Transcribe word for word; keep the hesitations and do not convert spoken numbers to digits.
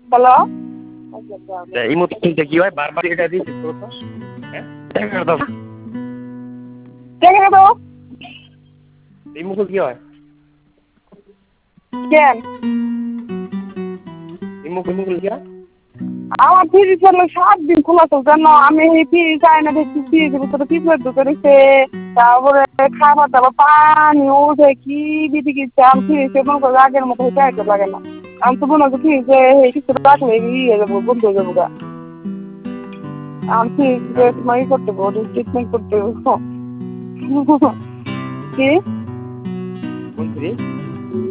hello এই মতো চিন্তা কি হয় বারবার এটা দিচ্ছিস তো হ্যাঁ দেখে তো এই মুখে কি হয় কেন এই মুখে মুখে কি হয় আমার ফ্রিজ হলো সাত দিন খোলা তো জানো আমি এই ফ্রিজ চাই না দেখছি ফ্রিজের ভিতরে পিঁপড়ে ঢুকে রয়েছে তারপরে খাবার দাবার পানি উঠে কি বিধি কিচ্ছে আমি ফ্রিজে মনে করো আগের মতো হইতে হইতে লাগে না আমি তো মনে হচ্ছে ফ্রিজে কিছু রাখলে ইয়ে যাবো বন্ধ হয়ে যাবো গা আমি ফ্রিজে তোমার ই করতে পারবো ট্রিটমেন্ট করতে পারবো কি কোন ফ্রিজ